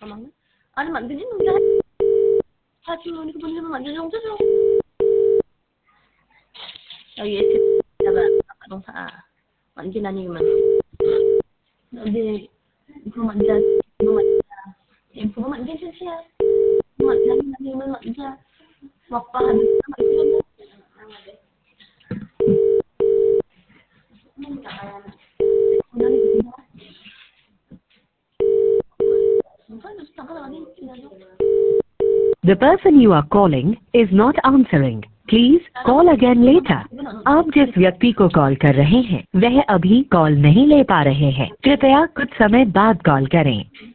마음에. 아니 만지지 문제. 하지 뭐 이렇게 문제면 만지지 문제죠. 여기 예스다가 동사 만지나니 그만. 여기 이거 만져 이거 만져. 이거 만지지 sia. Manjani mình manja. Hoặc là The person you are calling is not answering. Please call again later. आप जिस व्यक्ति को call कर रहे हैं वह अभी कॉल नहीं ले पा रहे हैं। कृपया कुछ समय बाद कॉल करें।